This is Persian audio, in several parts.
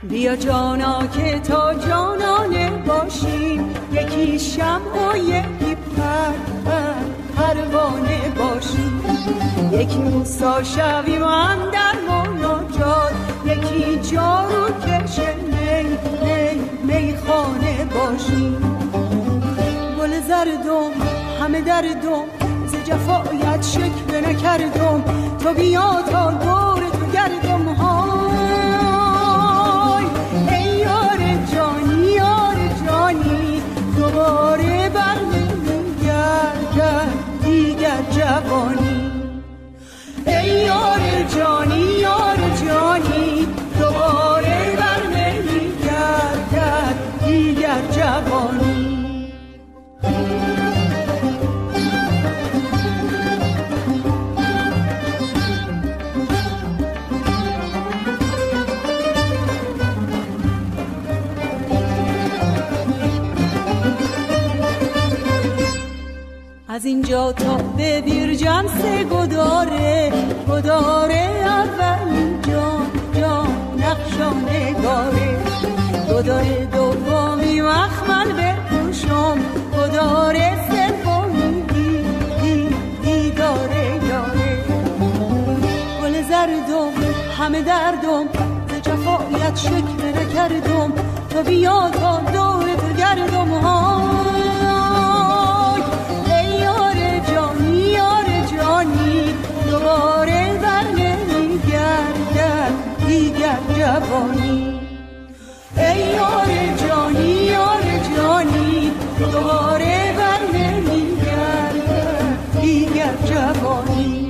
بیا جانا که تا جانانه باشیم، یکی شمع و یکی پروانه باشیم، یکی موسا شویم اندر مناجات، یکی جارو کش میخانه باشیم. گل زردم همه دردم، ز جفایت شکوه نکردم، تو بیا تا دور تو گردم. های ای یار جانی یار جانی، دوباره بر نمیگردد دیگر جوانی. ای یار جانی یار جانی، دوباره بر نمیگردد دیگر جوانی. از اینجا تا به بیرجند سه گداره، اولین جان نقشانگاره، گداره دومی مخمل بپوشم، گداره سومی دیداره یاره. گل زردم همه دردم، ز جفایت شکوه نکردم، تو بیا تا دور تو گردم. دوباره بر نمیگردد دیگر جوانی. ای یار جانی یار جانی، دوباره بر نمیگردد دیگر جوانی.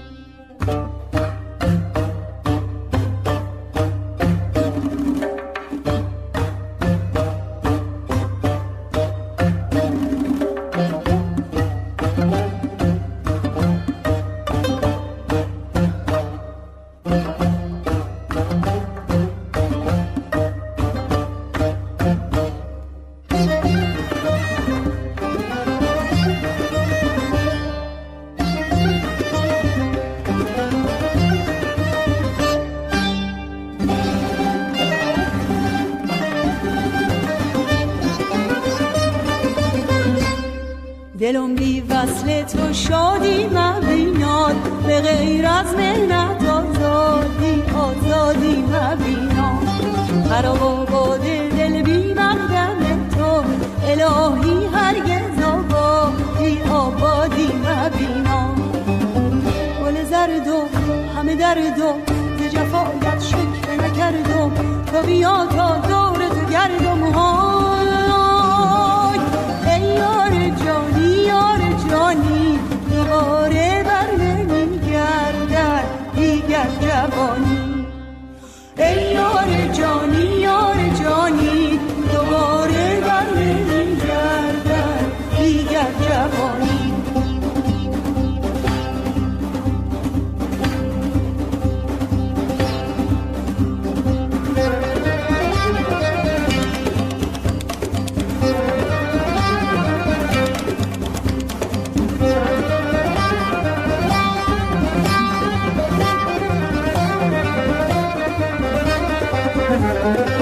دلم بی وصل تو شادی مبیناد، به غیر از منت آزادی مبیناد. خراب آباد دل بی مقدم تو، الهی هرگز آبادی مبیناد. گل زردم همه دردم، ز جفایت شکوه نکردم، تو بیا تا دور تو گردم. ای یار جانی یار جانی، دوباره بر نمیگردد دیگر جوانی. ای یار جانی یار جانی، دوباره بر نمیگردد دیگر جوانی. Thank you.